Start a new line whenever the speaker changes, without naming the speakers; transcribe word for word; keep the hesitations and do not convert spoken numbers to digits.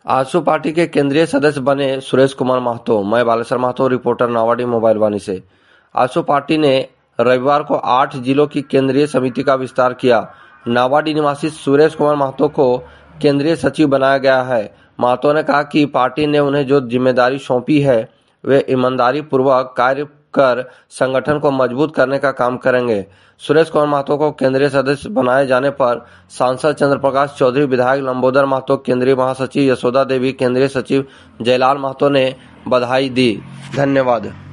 AJSU party के केंद्रीय सदस्य बने सुरेश कुमार महतो। मैं बालेश्वर महतो, रिपोर्टर नावाडी मोबाइल वाणी से। आजसू पार्टी ने रविवार को आठ जिलों की केंद्रीय समिति का विस्तार किया। नावाडी निवासी सुरेश कुमार महतो को केंद्रीय सचिव बनाया गया है। महतो ने कहा कि पार्टी ने उन्हें जो जिम्मेदारी सौंपी है वे ईमानदारी पूर्वक कार्य कर संगठन को मजबूत करने का काम करेंगे। सुरेश कुमार महतो को केंद्रीय सदस्य बनाए जाने पर सांसद चंद्र प्रकाश चौधरी, विधायक लंबोदर महतो, केंद्रीय महासचिव यशोदा देवी, केंद्रीय सचिव जयलाल महतो ने बधाई दी। धन्यवाद।